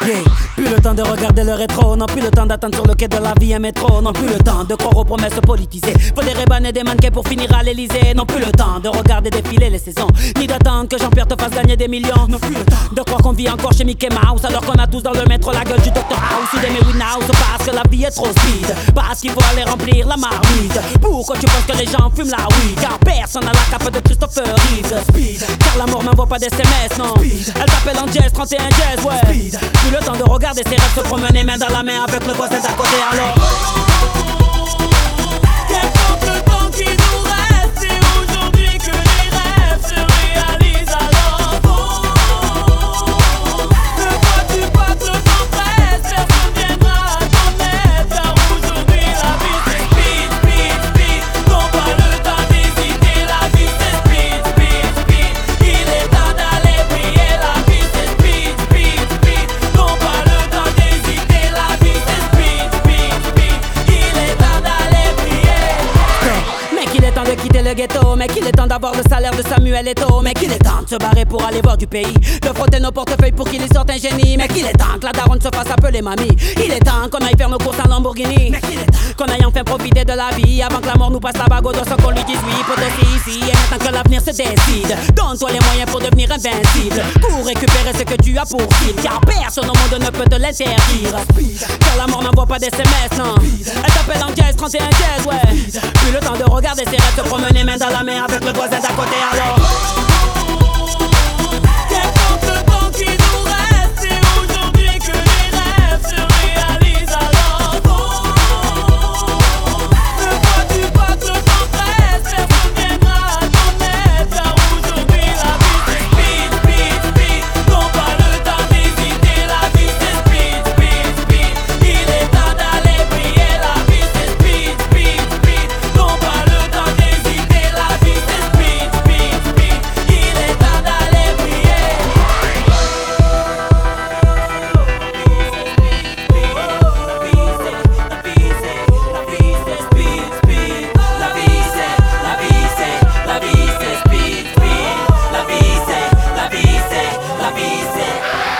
Yeah. Plus le temps de regarder le rétro, non plus le temps d'attendre sur le quai de la vie un métro, non plus le temps de croire aux promesses politisées. Faut des rébans et des mannequins pour finir à l'Elysée. Non plus le temps de regarder défiler les saisons, ni d'attendre que Jean-Pierre te fasse gagner des millions. Non plus le temps de croire qu'on vit encore chez Mickey Mouse, alors qu'on a tous dans le métro la gueule du Dr House ou des Mary House. Parce que la vie est trop speed, parce qu'il faut aller remplir la marmite. Pourquoi tu penses que les gens fument la weed? Car personne n'a la cape de Christopher Reeves. Speed, car la mort n'envoie pas d'SMS, non. Speed, elle t'appelle en jazz, 31 jazz, ouais. Speed, plus le temps de regarder ses rêves se promener main dans la main avec le voisin d'à côté, alors. Qu'importe le temps qui nous reste, c'est aujourd'hui que les rêves se réalisent alors. Ne vois-tu pas que le temps presse, personne viendra à ton aide, car aujourd'hui la vie c'est speed, speed, speed. Non pas le temps d'hésiter, la vie c'est speed, speed, speed. Il est temps d'aller briller, la vie c'est speed, speed, speed. Non pas le temps d'hésiter, la vie c'est speed, speed, speed. Il est temps d'aller briller. Mais qu'il est temps de quitter le ghetto, mais qu'il est temps d'avoir le salaire de Samuel Eto'o, mais qu'il est temps de se barrer pour aller voir du pays, de frotter nos portefeuilles pour qu'il y sorte un génie, mais qu'il est temps que la daronne se fasse appeler mamie. Il est temps qu'on aille faire nos courses en Lamborghini, mais qu'il est temps qu'on aille enfin profiter de la vie avant que la mort nous passe la bague au dos sans qu'on lui dise oui, faut aussi ici. Et maintenant que l'avenir se décide, donne-toi les moyens pour devenir invincible, pour récupérer ce que tu as pour cible, car personne au monde ne peut te l'interdire. Car la mort n'envoie pas d'SMS, non. Elle t'appelle en jazz, 31 jazz, ouais. Plus le temps de regarder ses rêves se promener main dans la main avec le voisin d'à côté, alors. Qu'importe le temps qui nous reste, c'est aujourd'hui que les rêves se réalisent alors. Ne vois-tu pas que le temps presse, personne viendra à ton aide, car aujourd'hui la vie c'est speed, speed, speed. Non pas le temps d'hésiter, la vie c'est speed, speed, speed. Il est temps d'aller briller, la vie c'est speed, speed, speed. Non pas le temps d'hésiter, la vie c'est speed, speed, speed. Il est temps d'aller briller. La vie c'est